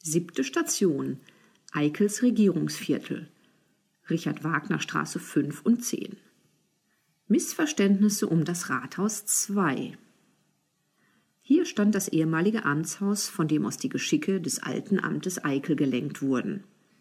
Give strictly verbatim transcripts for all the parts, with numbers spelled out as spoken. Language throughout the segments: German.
Siebte Station: Eikels Regierungsviertel, Richard-Wagner-Straße fünf und zehn. Missverständnisse um das Rathaus zwei. Hier stand das ehemalige Amtshaus, von dem aus die Geschicke des alten Amtes Eikel gelenkt wurden.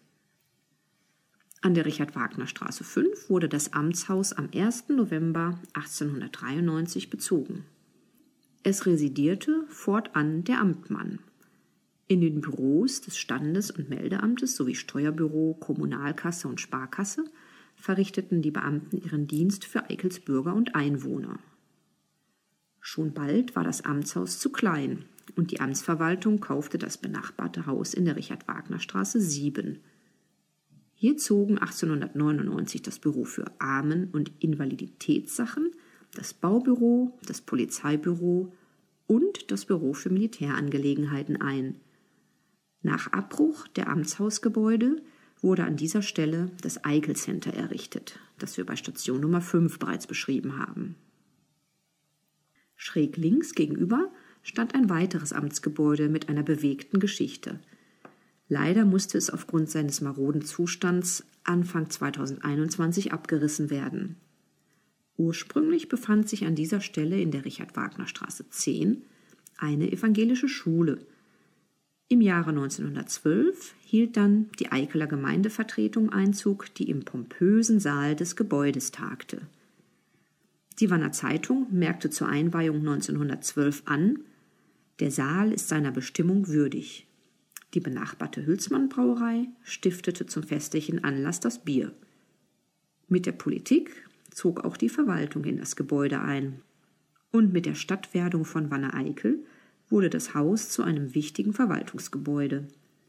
An der Richard-Wagner-Straße fünf wurde das Amtshaus am ersten November achtzehnhundertdreiundneunzig bezogen. Es residierte fortan der Amtmann. In den Büros des Standes- und Meldeamtes sowie Steuerbüro, Kommunalkasse und Sparkasse verrichteten die Beamten ihren Dienst für Eikels Bürger und Einwohner. Schon bald war das Amtshaus zu klein und die Amtsverwaltung kaufte das benachbarte Haus in der Richard-Wagner-Straße sieben. Hier zogen achtzehnhundertneunundneunzig das Büro für Armen- und Invaliditätssachen, das Baubüro, das Polizeibüro und das Büro für Militärangelegenheiten ein. Nach Abbruch der Amtshausgebäude wurde an dieser Stelle das Eikel Center errichtet, das wir bei Station Nummer fünf bereits beschrieben haben. Schräg links gegenüber stand ein weiteres Amtsgebäude mit einer bewegten Geschichte. Leider musste es aufgrund seines maroden Zustands Anfang zweitausendeinundzwanzig abgerissen werden. Ursprünglich befand sich an dieser Stelle in der Richard-Wagner-Straße zehn eine evangelische Schule. Im Jahre neunzehnhundertzwölf hielt dann die Eikeler Gemeindevertretung Einzug, die im pompösen Saal des Gebäudes tagte. Die Wanner Zeitung merkte zur Einweihung neunzehnhundertzwölf an: Der Saal ist seiner Bestimmung würdig. Die benachbarte Hülsmann-Brauerei stiftete zum festlichen Anlass das Bier. Mit der Politik zog auch die Verwaltung in das Gebäude ein. Und mit der Stadtwerdung von Wanne-Eickel wurde das Haus zu einem wichtigen Verwaltungsgebäude.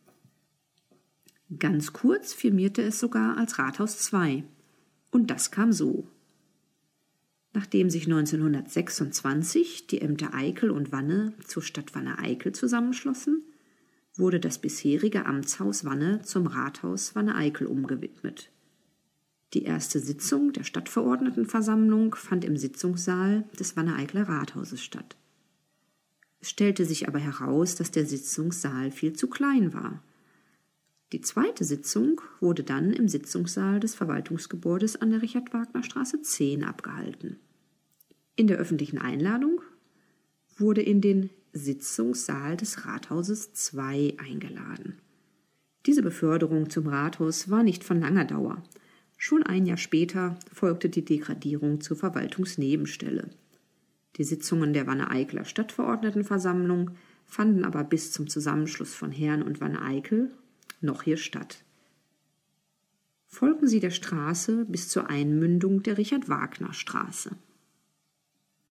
Ganz kurz firmierte es sogar als Rathaus zwei. Und das kam so. Nachdem sich neunzehnhundertsechsundzwanzig die Ämter Eikel und Wanne zur Stadt Wanne-Eickel zusammenschlossen, wurde das bisherige Amtshaus Wanne zum Rathaus Wanne-Eickel umgewidmet. Die erste Sitzung der Stadtverordnetenversammlung fand im Sitzungssaal des Wanne-Eicler Rathauses statt. Es stellte sich aber heraus, dass der Sitzungssaal viel zu klein war. Die zweite Sitzung wurde dann im Sitzungssaal des Verwaltungsgebäudes an der Richard-Wagner-Straße zehn abgehalten. In der öffentlichen Einladung wurde in den Sitzungssaal des Rathauses zwei eingeladen. Diese Beförderung zum Rathaus war nicht von langer Dauer. Schon ein Jahr später folgte die Degradierung zur Verwaltungsnebenstelle. Die Sitzungen der Wanne-Eicler Stadtverordnetenversammlung fanden aber bis zum Zusammenschluss von Herne und Wanne-Eickel noch hier statt. Folgen Sie der Straße bis zur Einmündung der Richard-Wagner-Straße.